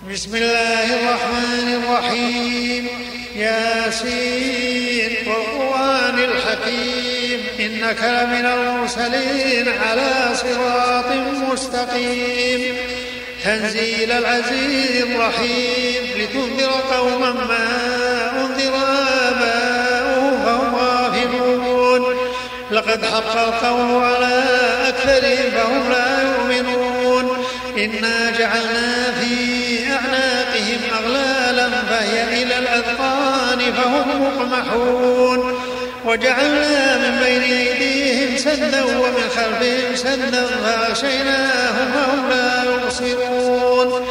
بسم الله الرحمن الرحيم. ياسين والقرآن الحكيم إنك لمن المرسلين على صراط مستقيم. تنزيل العزيز الرحيم لتنذر قوما ما أنذر آباؤهم فهم غافلون. لقد حق القول على أكثرهم فهم لا يؤمنون. إنا جعلنا في أعناقهم أغلالا فهي إلى الأذقان فهم مقمحون. وجعلنا من بين أيديهم سدا ومن خلفهم سدا فأغشيناهم فهم لا يبصرون.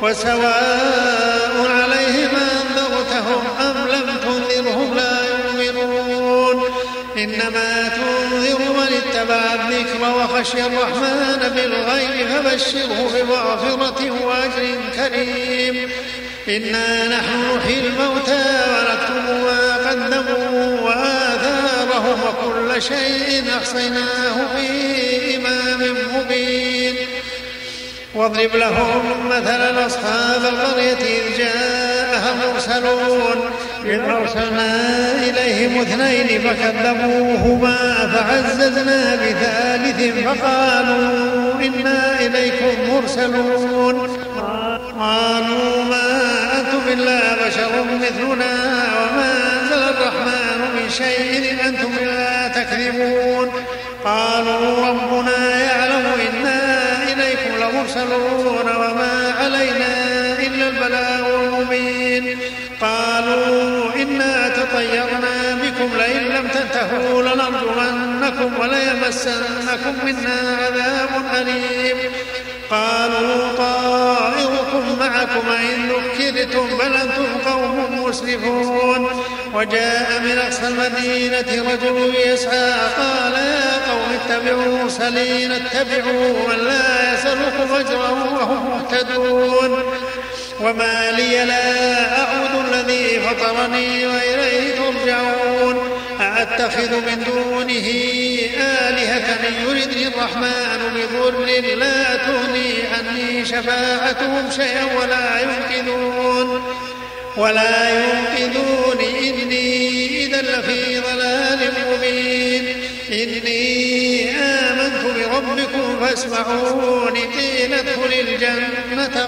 وسواء عليهم أنذرتهم أم لم تنذرهم لا يؤمنون. إنما تنذر من اتبع الذكر وخشي الرحمن بالغيب فبشره بمغفرة وأجر كريم. إنا نحن نحيي الموتى ونكتب ما قدموا وآثارهم وكل شيء أحصيناه في إمام مبين. واضرب لهم مثلا أصحاب القرية إذ جاءها المرسلون إذ أرسلنا إليهم 2 فكذبوهما فعززنا ب3 فقالوا إنا إليكم مرسلون. قالوا ما أنتم إلا بشر مثلنا وما أنزل الرحمن من شيء إن أنتم إلا تكذبون. قالوا ربنا يعلم إنا إليكم لمرسلون وما علينا إلا البلاغ المبين. قالوا إنا تطيرنا بكم لئن لم تنتهوا لنرجمنكم وليمسنكم منا عذاب أليم. قالوا طائركم معكم إن ذكرتم بل أنتم قوم مسرفون. وجاء من أقصى المدينة رجل يسعى قال يا قوم اتبعوا المرسلين اتبعوا من لا يسألكم أجرا وهم مهتدون. وما لي لا أعبد الذي فطرني وإليه ترجعون. أأتخذ من دونه آلهة إن يردني الرحمن بضر لا تغني عني شفاعتهم شيئا ولا ينقذون إني إذا لفي ضلال مبين. إني آمنت بربكم فاسمعون. قيل ادخل الجنة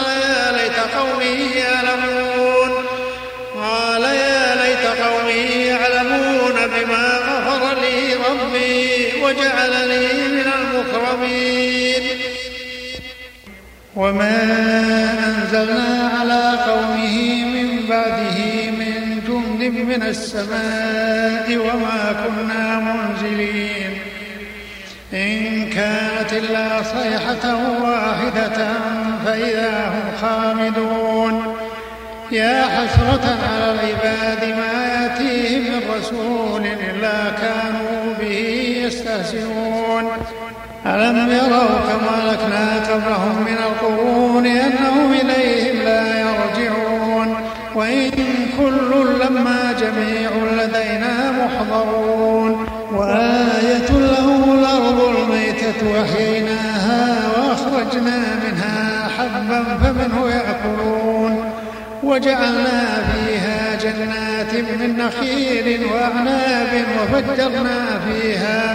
قال يا ليت قومي يعلمون بما غفر لي ربي وجعلني من المكرمين. وما أنزلنا على قومه من بعده من جند من السماء وما كنا منزلين. إن كانت إلا صيحة واحدة فإذا هم خامدون. يا حسرة على العباد ما يأتيهم من رسول إلا كانوا به يستهزئون. ألم يروا كما أهلكنا قبلهم من القرون أنهم إليهم لا يرجعون. وإن كل لما جميع لدينا محضرون. وآية لهم الأرض الميتة أحييناها وأخرجنا منها حبا فمنه يأكلون. وجعلنا فيها جنات من نخيل وأعناب وفجرنا فيها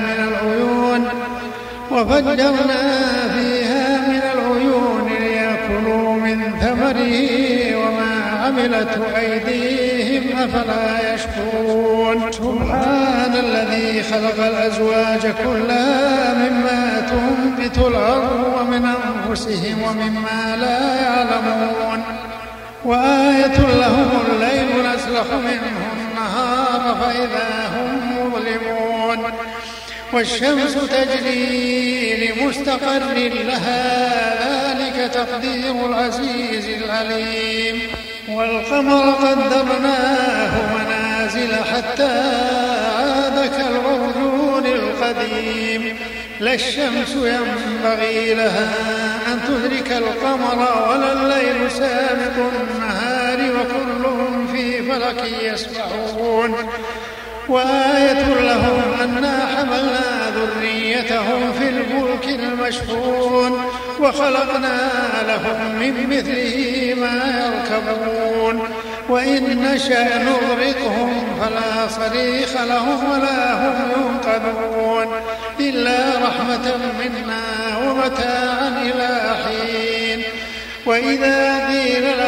من العيون ليأكلوا من ثمره وما عملته أيديهم أفلا يشكرون. سبحان الذي خلق الأزواج كلها مما تنبت الأرض ومن أنفسهم ومما لا يعلمون. وآية لهم الليل نسلخ منه النهار فإذا هم مظلمون. والشمس تجري لمستقر لها ذلك تقدير العزيز العليم. والقمر قدرناه منازل حتى عاد كالعرجون القديم. لا الشمس ينبغي لها أن تدرك القمر ولا الليل سابق النهار وكلهم في فلك يسبحون. وآية لهم أنا حملنا ذريتهم في الفلك المشحون وخلقنا لهم من مثله بما يركبون وإن نشأ نغرقهم فلا صريخ لهم ولا هم ينقذون إلا رحمة منا ومتاعا إلى حين. وإذا قيل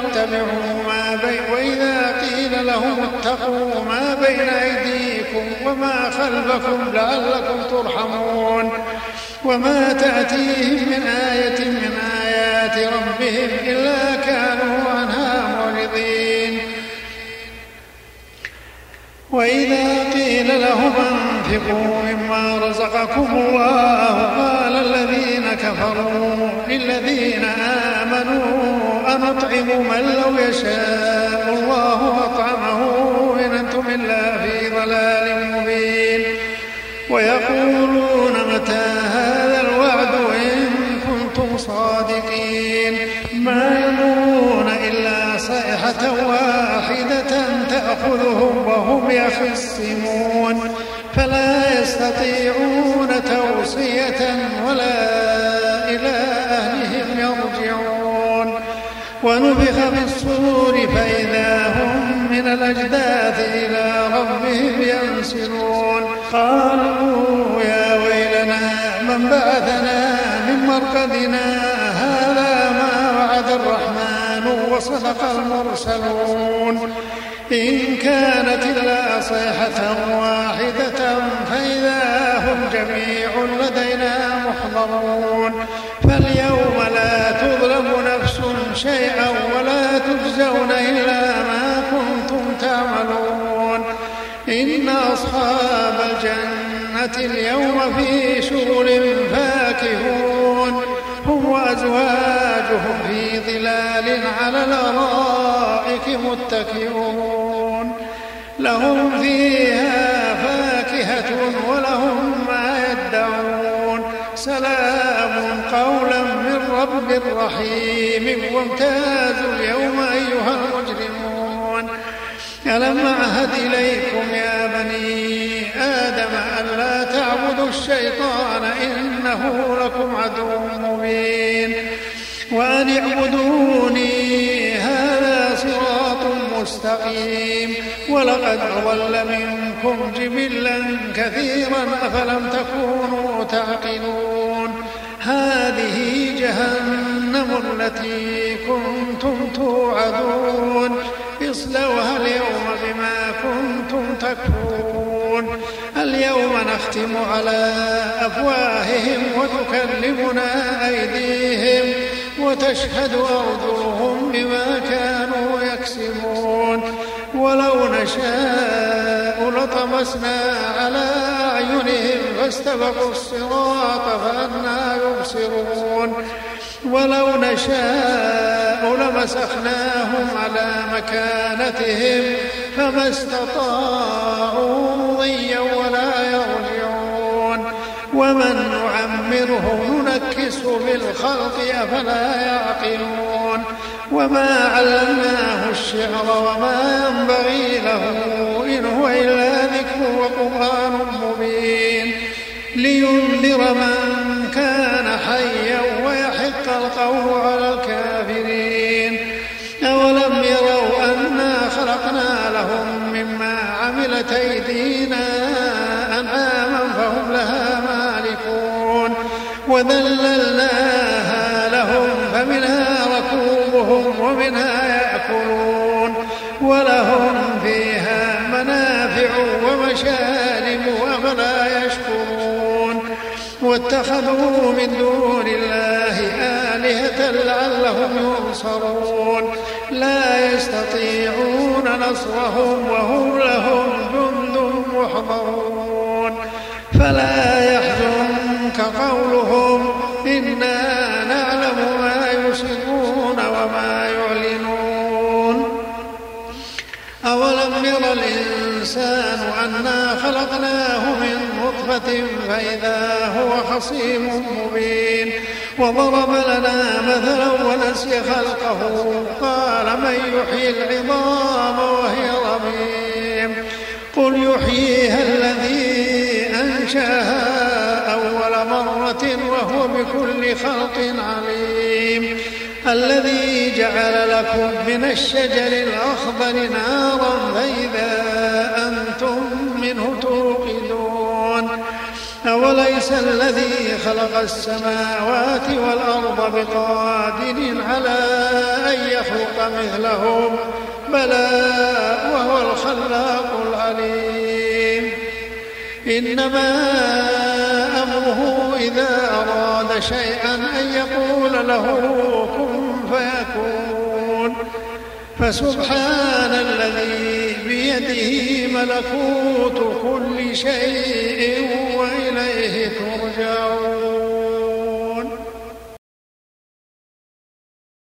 لهم اتقوا ما بين أيديكم وما خلفكم لعلكم ترحمون وما تأتيهم من آية من آيات ربهم إلا كانوا عنها معرضين. وإذا قيل لهم أنفقوا مما رزقكم الله قال الذين كفروا للذين آمنوا أنطعم من لو يشاء الله أطعمه إن أنتم إلا في ضلال مبين. ويقولون متى هذا الوعد إن كنتم صادقين ما يمرون إلا صيحة واحدة تأخذهم وهم يخصمون فلا يستطيعون توصية ولا إلى أهلهم يرجعون. ونفخ في الصور فإذا هم من الأجداث إلى ربهم ينسلون قالوا يا ويلنا من بعثنا من مرقدنا هذا ما وعد الرحمن وصدق المرسلون إن كانت إلا صيحة واحدة فإذا هم جميع لدينا محضرون. فاليوم لا تظلم نفس شيئا ولا تجزون إلا ما كنتم تعملون. إن أصحاب الجنة اليوم في شغل فاكهون هم وأزواجهم في ظلال على الأرائك متكئون لهم فيها فاكهة ولهم ما يدعون سلام قولا من رب رحيم. وامتازوا اليوم أيها المجرمون ألم أعهد إليكم يا بني آدم ألا تعبدوا الشيطان إنه لكم عدو مبين وأن اعبدوني هذا صراط مستقيم. ولقد أضل منكم جبلا كثيرا أفلم تكونوا تعقلون. هذه جهنم التي كنتم توعدون اصلوها اليوم بما كنتم تكفرون. اليوم نختم على أفواههم وتكلمنا أيديهم وتشهد أرجلهم بما كانوا يكسبون. ولو نشاء لطمسنا على أعينهم فاستبقوا الصراط فأنى يبصرون. ولو نشاء لمسخناهم على مكانتهم فما استطاعوا مضيا ولا يرجعون. ومن نعمره ننكسه في الخلق أفلا يعقلون. وما علمناه الشعر وما ينبغي له إن هو إلا ذكر وقرآن مبين لينذر من كان حيا ويحق القول على الكافرين. أولم يروا أنا خلقنا لهم مما عملت أيدينا أنعاما فهم لها مالكون وذللناها لهم فمنها ركوبهم ومنها يأكلون ولهم فيها منافع ومشارب أفلا يشكرون. واتخذوا من دون الله آلهة لعلهم ينصرون لا يستطيعون نصرهم وهم لهم جند محضرون. فلا يحزنك قولهم إنا نعلم ما يسرون وما يعلنون. أولم ير الإنسان أنا خلقناه من نطفة فإذا هو خصيم مبين. وضرب لنا مثلا ونسي خلقه قال من يحيي العظام وهي رميم قل يحييها الذي أنشأها أول مرة وهو بكل خلق عليم. الذي جعل لكم من الشجر الأخضر نارا فإذا أنتم منه توقدون أوليس الذي خلق السماوات والأرض بقادر على أن يخلق مثلهم بلى وهو الخلاق العليم إنما أمره إذا أراد شيئا أن يقول له كن فيكون فسبحان الذي بيده ملكوت كل شيء وإليه ترجعون